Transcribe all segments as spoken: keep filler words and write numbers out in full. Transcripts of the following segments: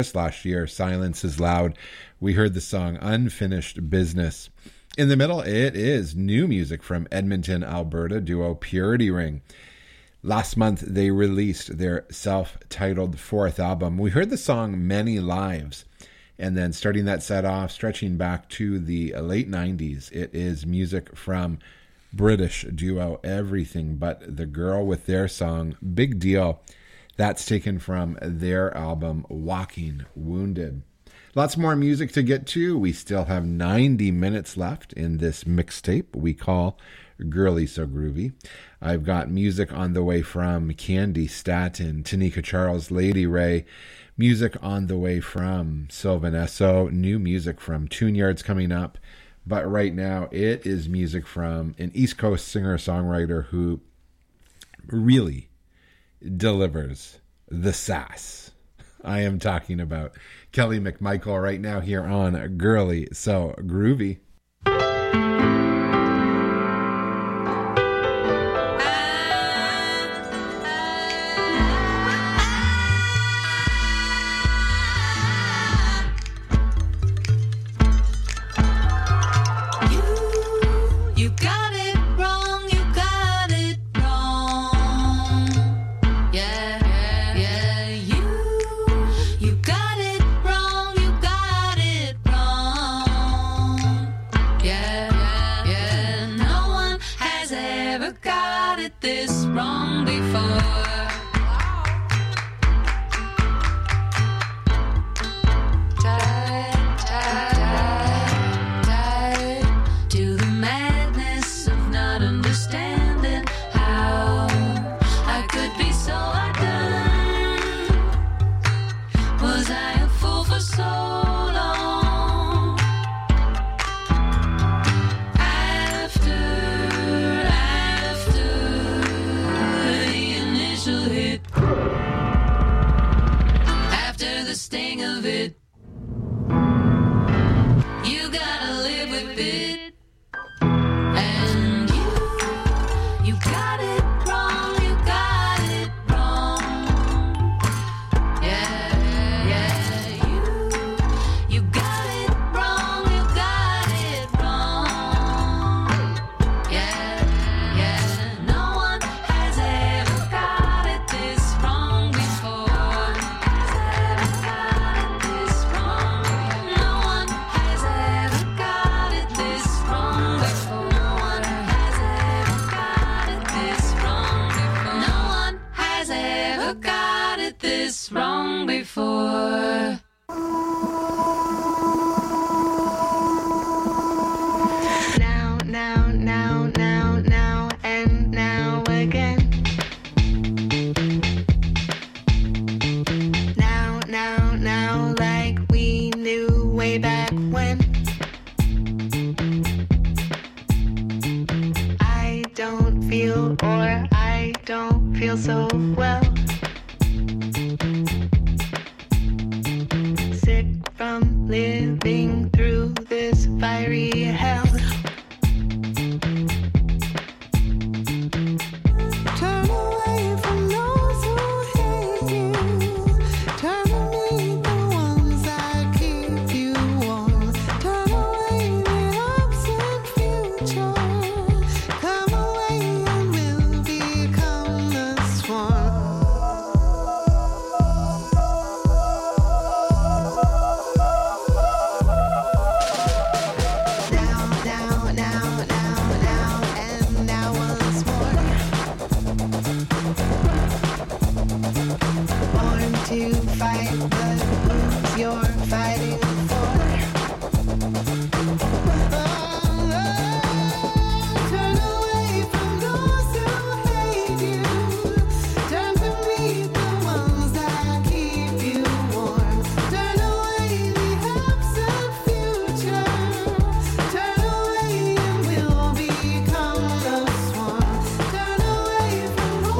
last year, Silence is Loud. We heard the song Unfinished Business. In the middle, it is new music from Edmonton, Alberta duo Purity Ring. Last month, they released their self-titled fourth album. We heard the song Many Lives. And then starting that set off, stretching back to the late nineties, it is music from British duo Everything But the Girl with their song Big Deal. That's taken from their album Walking Wounded. Lots more music to get to. We still have ninety minutes left in this mixtape we call Girly So Groovy. I've got music on the way from Candy Staten, Tanika Charles, Lady Ray. Music on the way from Sylvan Esso. New music from Tune Yards coming up. But right now, it is music from an East Coast singer-songwriter who really delivers the sass. I am talking about Kelly McMichael right now here on Girly So Groovy.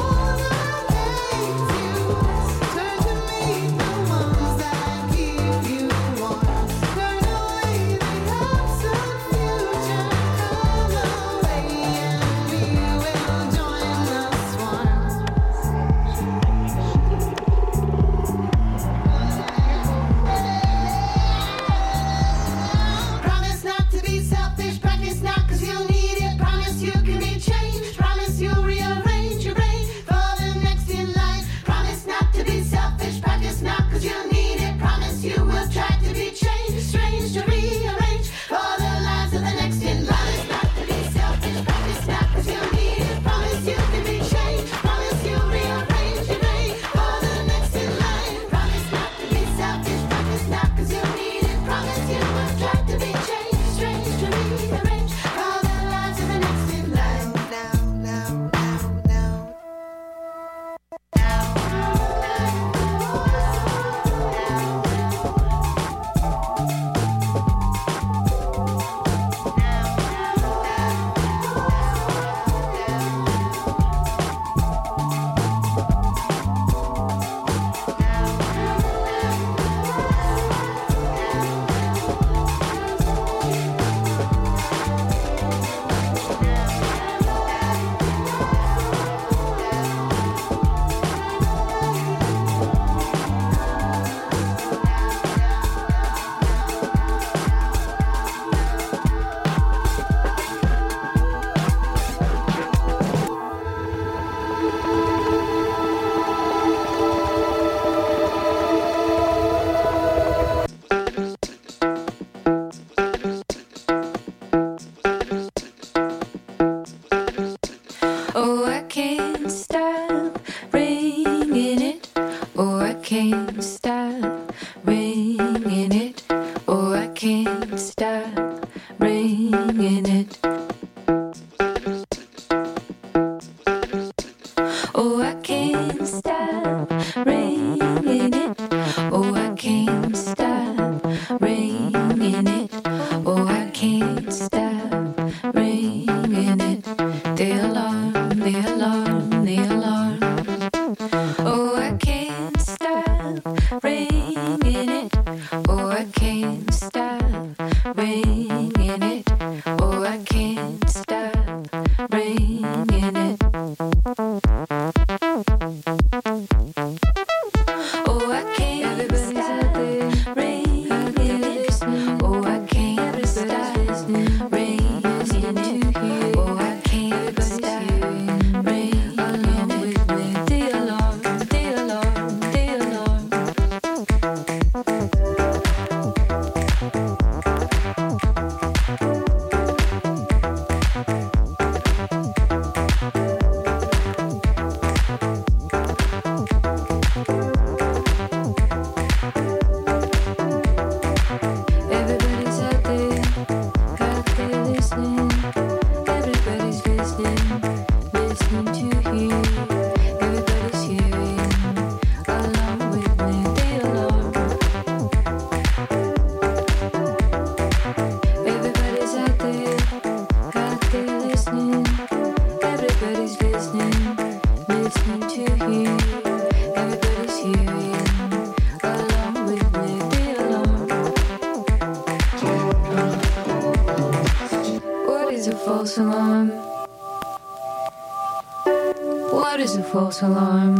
Keep False alarm.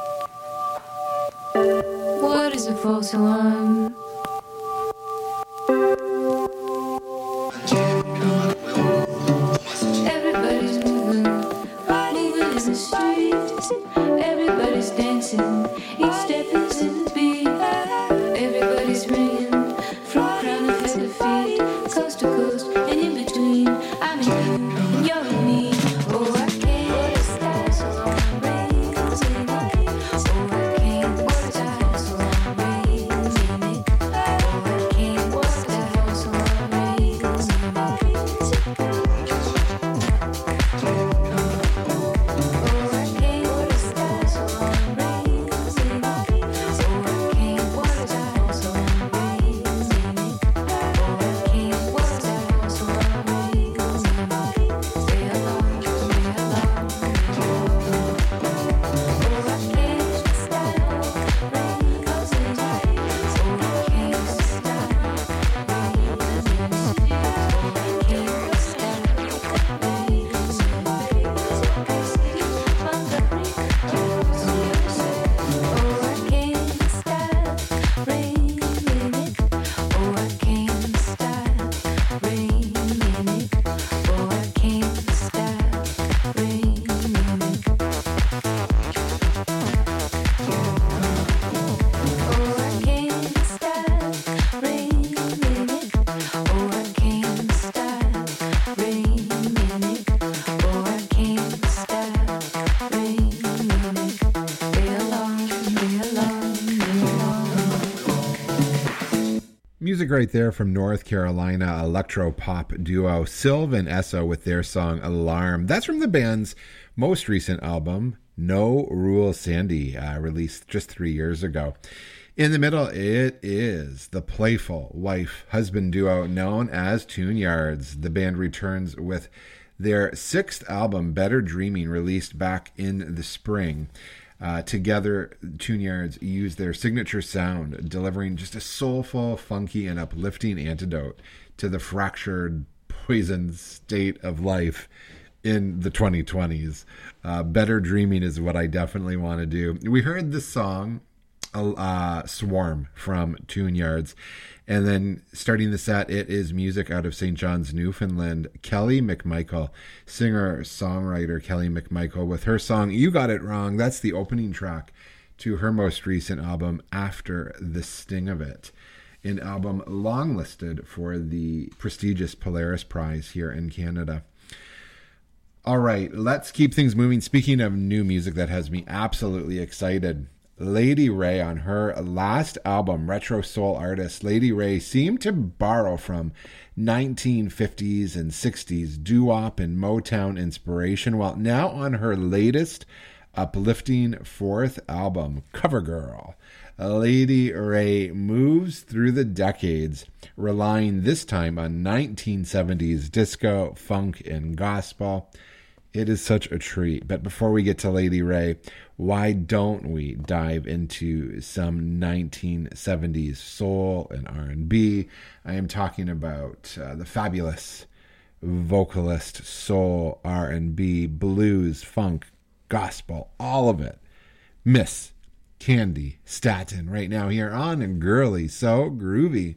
What is a false alarm? Everybody's moving, moving in the streets. Everybody's dancing, each step is in the beat. Everybody's ringing from crown of head to feet, coast to coast and in between. I'm in you and you're in me. Oh, I can't stop. Rain. Music right there from North Carolina electro-pop duo Sylv and Esso with their song Alarm. That's from the band's most recent album, No Rule Sandy, uh, released just three years ago. In the middle, it is the playful wife-husband duo known as Tune Yards. The band returns with their sixth album, Better Dreaming, released back in the spring. Uh, together, Tune Yards use their signature sound, delivering just a soulful, funky, and uplifting antidote to the fractured, poisoned state of life in the twenty twenties. Uh, Better Dreaming is what I definitely want to do. We heard the song uh, Swarm from Tune Yards. And then starting the set, it is music out of Saint John's, Newfoundland. Kelly McMichael, singer-songwriter Kelly McMichael, with her song You Got It Wrong. That's the opening track to her most recent album, After the Sting of It, an album longlisted for the prestigious Polaris Prize here in Canada. All right, let's keep things moving. Speaking of new music that has me absolutely excited, Lady Wray, on her last album, Retro Soul Artist, Lady Wray seemed to borrow from nineteen fifties and sixties doo-wop and Motown inspiration, while now on her latest uplifting fourth album, CoverGirl, Lady Wray moves through the decades, relying this time on nineteen seventies disco, funk, and gospel. It is such a treat. But before we get to Lady Wray, why don't we dive into some nineteen seventies soul and R and B? I am talking about uh, the fabulous vocalist, soul, R and B, blues, funk, gospel, all of it. Miss Candi Staton right now here on Girly So Groovy.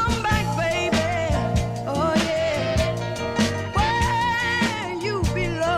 Belong.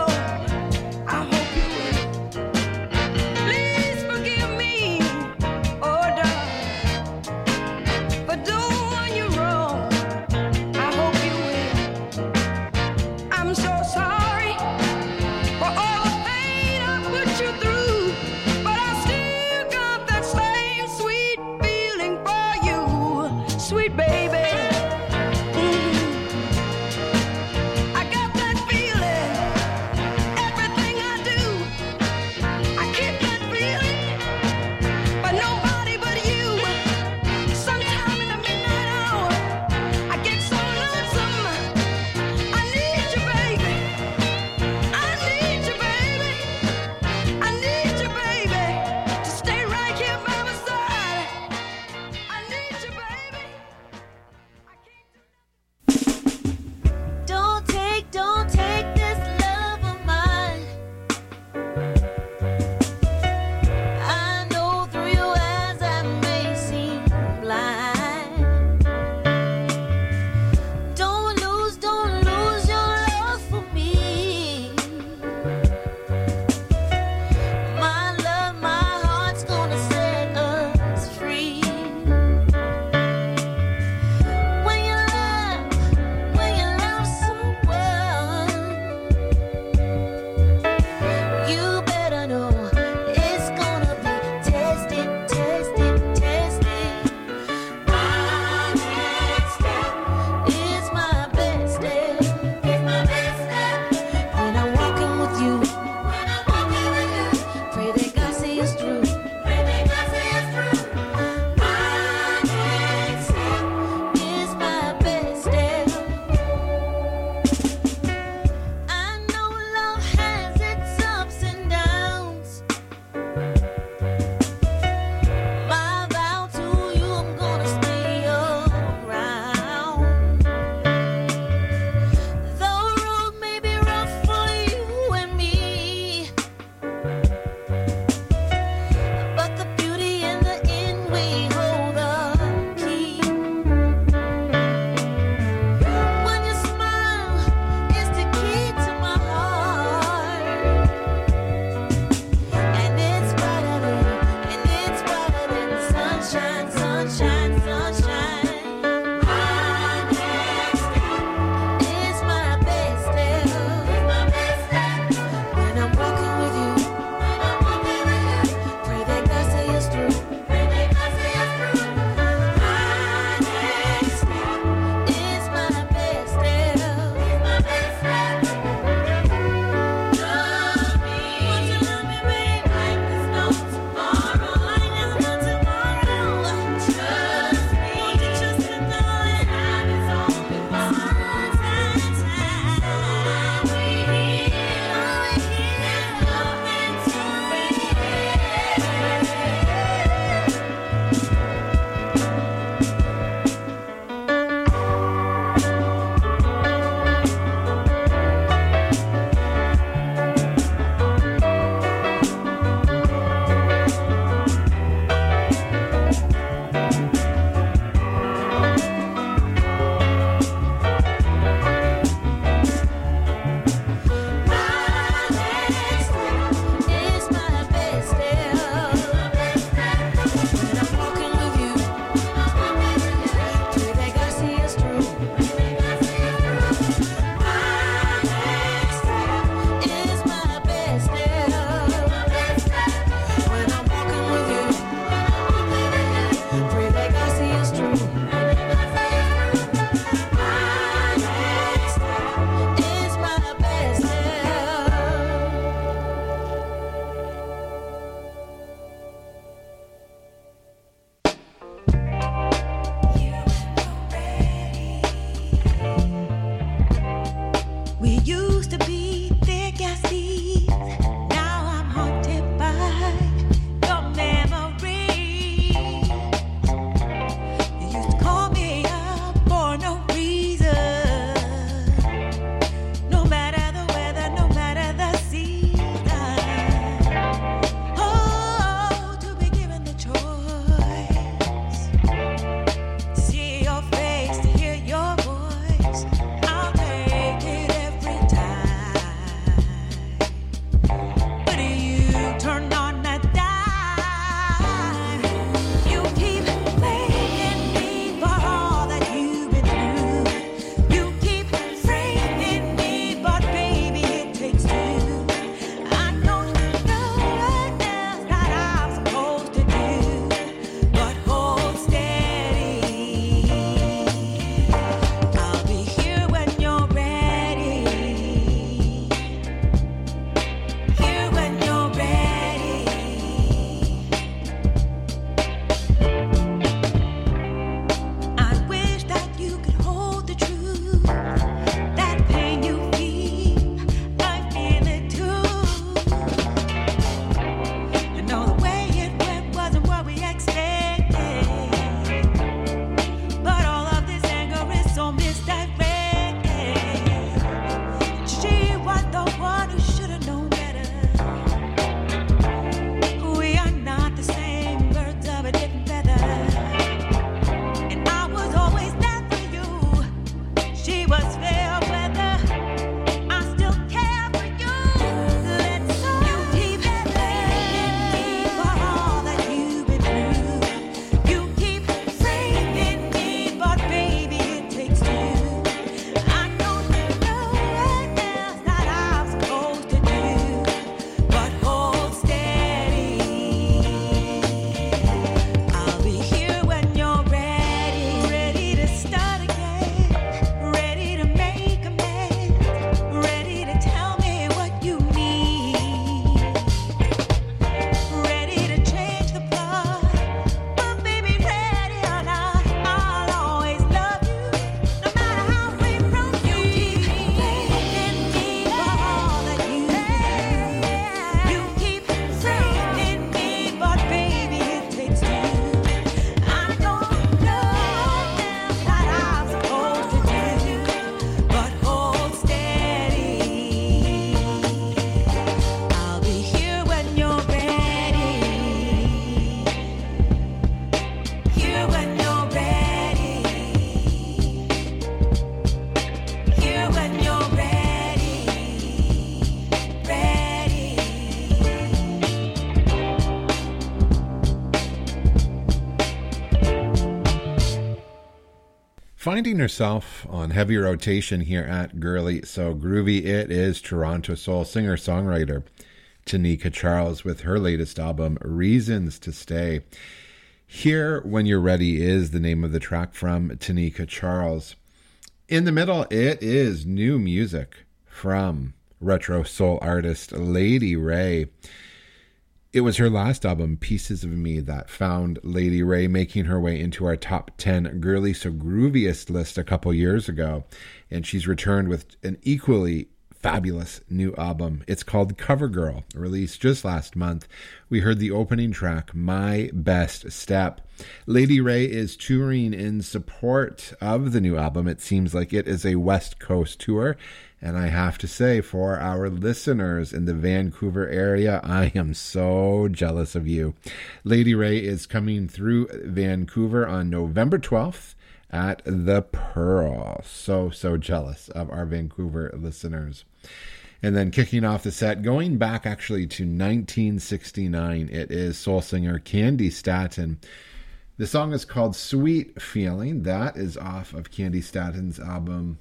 Finding herself on heavy rotation here at Girly So Groovy, it is Toronto soul singer-songwriter Tanika Charles with her latest album, Reasons to Stay. Here, When You're Ready is the name of the track from Tanika Charles. In the middle, it is new music from retro soul artist Lady Ray. It was her last album, Pieces of Me, that found Lady Ray making her way into our top ten Girly So Grooviest list a couple years ago. And she's returned with an equally fabulous new album. It's called Covergirl, released just last month. We heard the opening track, My Best Step. Lady Ray is touring in support of the new album. It seems like it is a West Coast tour. And I have to say, for our listeners in the Vancouver area, I am so jealous of you. Lady Ray is coming through Vancouver on November twelfth at the Pearl. So, so jealous of our Vancouver listeners. And then kicking off the set, going back actually to nineteen sixty-nine, it is soul singer Candy Staton. The song is called Sweet Feeling. That is off of Candy Staton's album,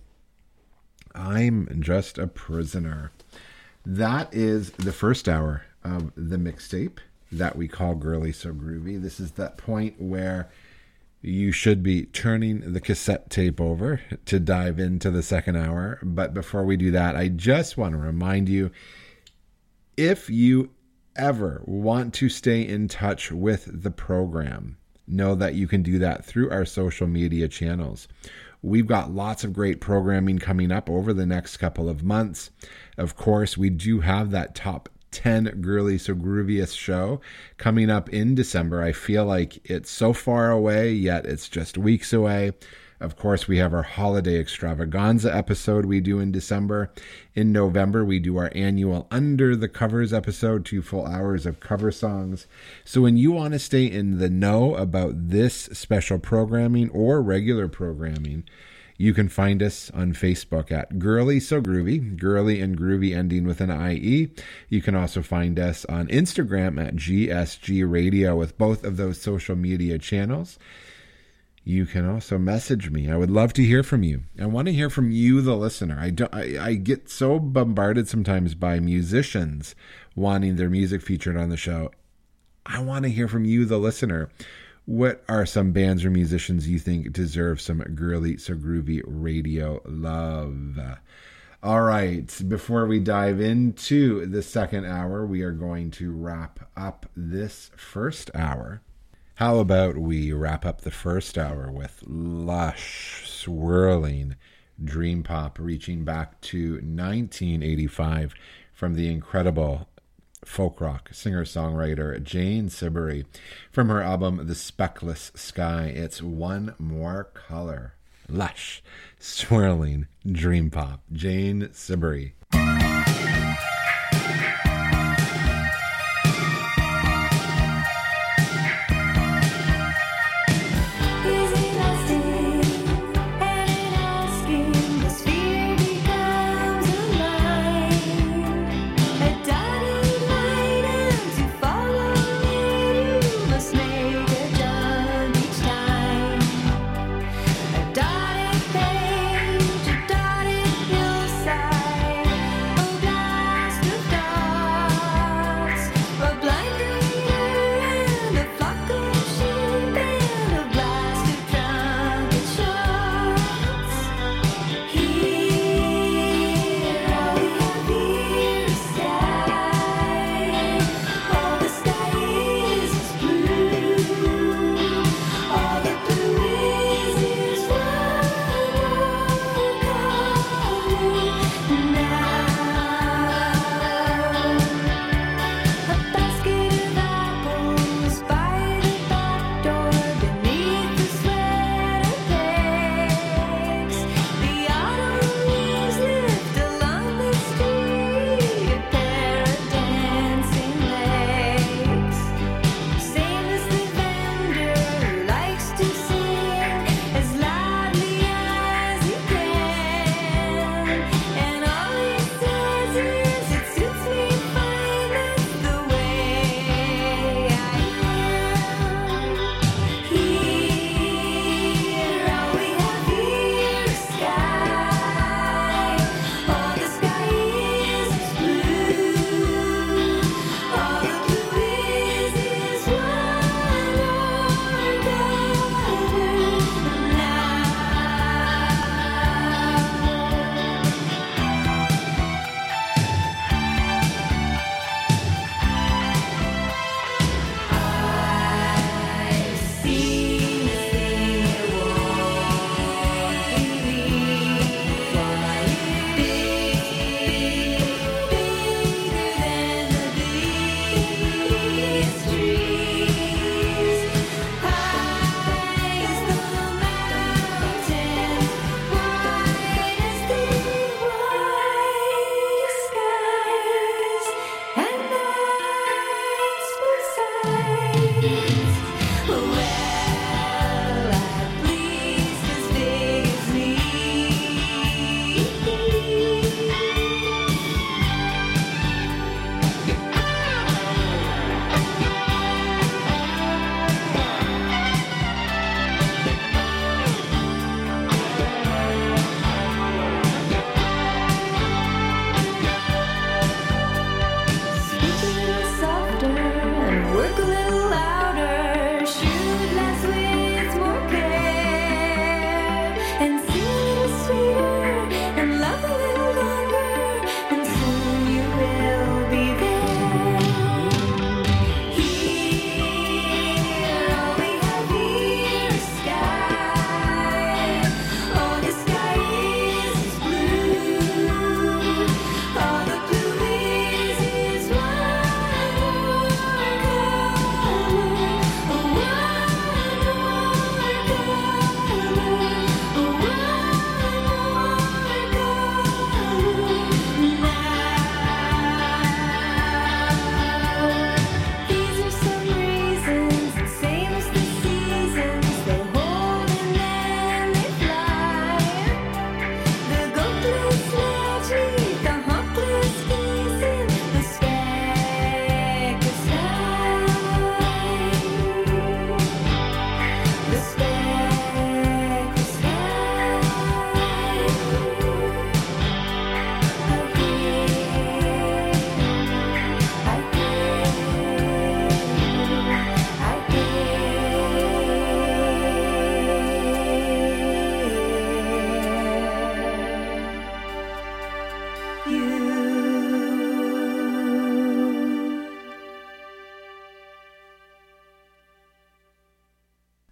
I'm Just a Prisoner. That is the first hour of the mixtape that we call Girly So Groovy. This is that point where you should be turning the cassette tape over to dive into the second hour. But before we do that, I just want to remind you, if you ever want to stay in touch with the program, know that you can do that through our social media channels. We've got lots of great programming coming up over the next couple of months. Of course, we do have that top ten Girly So Grooviest show coming up in December. I feel like it's so far away, yet it's just weeks away. Of course, we have our holiday extravaganza episode we do in December. In November, we do our annual Under the Covers episode, two full hours of cover songs. So when you want to stay in the know about this special programming or regular programming, you can find us on Facebook at Girly So Groovy, Girly and Groovy ending with an I E. You can also find us on Instagram at G S G Radio with both of those social media channels. You can also message me. I would love to hear from you. I want to hear from you, the listener. I, don't, I, I get so bombarded sometimes by musicians wanting their music featured on the show. I want to hear from you, the listener. What are some bands or musicians you think deserve some Girly So Groovy radio love? All right, before we dive into the second hour, we are going to wrap up this first hour. How about we wrap up the first hour with lush, swirling dream pop reaching back to nineteen eighty-five from the incredible folk rock singer-songwriter Jane Siberry. From her album The Speckless Sky, it's One More Color. Lush, swirling dream pop. Jane Siberry. Dotted page, dotted hillside.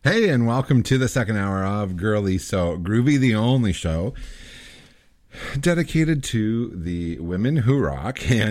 Hey, and welcome to the second hour of Girly So Groovy, the only show dedicated to the women who rock. And